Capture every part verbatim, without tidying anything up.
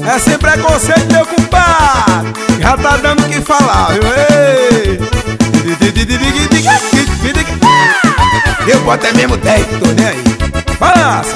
É sem preconceito, meu compadre. Já tá dando o que falar, viu? Ei. Eu boto é mesmo dez, tô nem aí. Balança.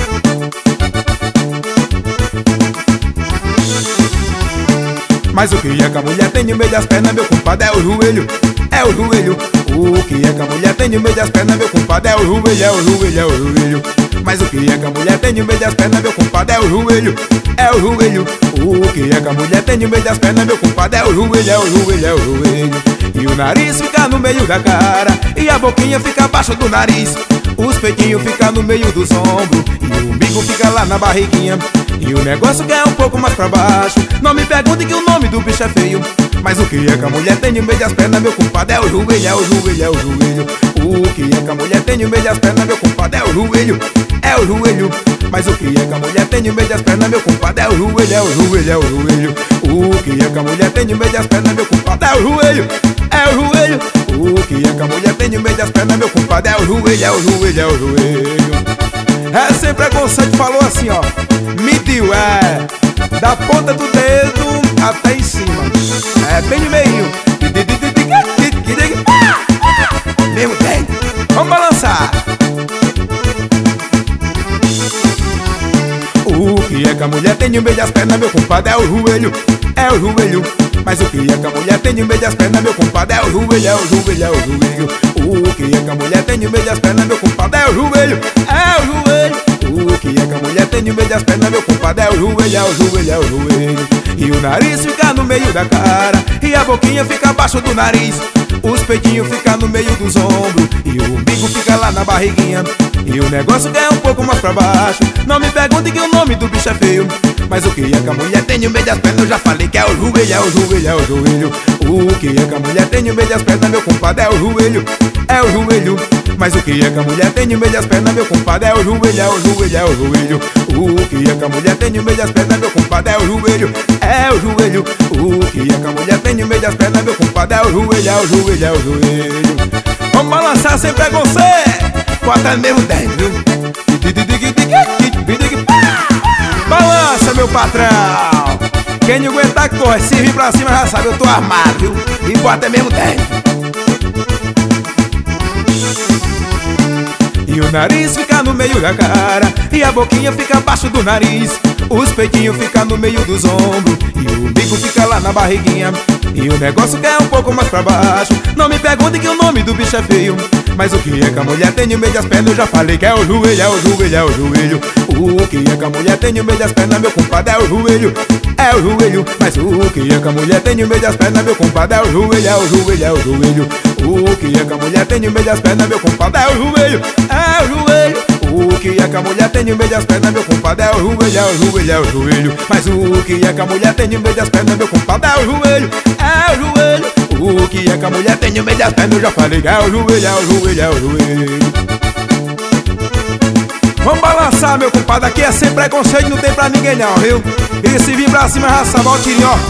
Mas o que é que a mulher tem no meio das pernas, meu compadre, é o joelho, é o joelho. O que é que a mulher tem no meio das pernas, meu compadre, é o joelho, é o joelho, é o joelho. Mas o que é que a mulher tem no meio das pernas, meu compadre, é o joelho, é o joelho. O que é que a mulher tem no meio das pernas, meu compadre, é o joelho, é o joelho, é o joelho. E o nariz fica no meio da cara, e a boquinha fica abaixo do nariz. Os peitinhos ficam no meio dos ombros, e o umbigo fica lá na barriguinha. E o negócio que é um pouco mais pra baixo. Não me pergunte que o nome do bicho é feio, mas o que é que a mulher tem no meio das pernas, meu compadre, é o joelho, é o joelho, é o joelho. O que é que a mulher tem no meio das pernas, meu compadre, é o joelho, é o joelho. Mas o que é que a mulher tem no meio das pernas, meu compadre, é o joelho, é o joelho, é o joelho. O que é que a mulher tem no meio das pernas, meu compadre, é o joelho, é o joelho. O que é que a mulher tem no meio das pernas, meu compadre, é o joelho, é o joelho, é o joelho. É sem preconceito, falou assim, ó. Mediu, é da ponta do dedo até em cima. É bem no meio. Mesmo dez. Vamos balançar. O que é que a mulher tem no meio das pernas, meu compadre, é o joelho, é o joelho. Mas o que é que a mulher tem no meio das pernas, meu compadre, é o joelho, é o joelho, é o joelho. O que é que a mulher tem no meio das pernas, meu compadre, é o joelho, é o joelho. O que é que a mulher tem no meio das pernas, meu compadre, é o joelho, é o joelho, é o joelho. E o nariz fica no meio da cara, e a boquinha fica abaixo do nariz. Os peitinhos ficam no meio dos ombros, e o umbigo fica lá na barriguinha. E o negócio que é um pouco mais pra baixo. Não me pergunte que o nome do bicho é feio, mas o que é que a mulher tem no meio das pernas, eu já falei que é o joelho, é o joelho, é o joelho. O que é que a mulher tem no meio das pernas, meu compadre, é o joelho, é o joelho. Mas o que é que a mulher tem no meio das pernas, meu compadre, é o joelho, é o joelho, é o joelho. O que é que a mulher tem no meio das pernas, meu compadre, é o joelho, é o joelho. O que é que a mulher tem no meio das pernas, meu compadre, é o joelho, é o joelho, é o joelho. Vamos balançar sem preconceito. Bota mesmo dez, viu? Balança, meu patrão. Quem não aguentar corre, se vir pra cima já sabe, eu tô armado, viu? E bota mesmo dez. E o nariz fica no meio da cara, e a boquinha fica abaixo do nariz. Os peitinhos ficam no meio dos ombros, e o umbigo fica lá na barriguinha. E o negócio que é um pouco mais pra baixo. Não me pergunte que o nome do bicho é feio, mas o que é que a mulher tem no meio das pernas, eu já falei que é o joelho, é o joelho, é o joelho. O que é que a mulher tem no meio das pernas, meu compadre, é o joelho, é o joelho. Mas o que é que a mulher tem no meio das pernas, meu compadre, é o joelho, é o joelho, é o joelho. O que é que a mulher tem no meio das pernas, meu compadre, é o joelho, é o joelho. O que é que a mulher tem no meio das pernas, meu compadre, é o joelho, é o joelho, é o joelho. Mas o que é que a mulher tem no meio das pernas, meu compadre, é o joelho, é o joelho. O que é que a mulher tem no meio das pernas, eu já falei que é o joelho, é o joelho, é o joelho. Vamos balançar, meu compadre, aqui é sem preconceito, não tem pra ninguém não, viu? E se vir pra cima, já sabe, ó, o tirinho, ó.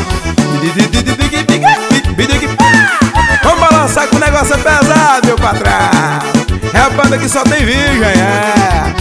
Vamos balançar que o negócio é pesado, meu patrão. É a banda que só tem virgem, é.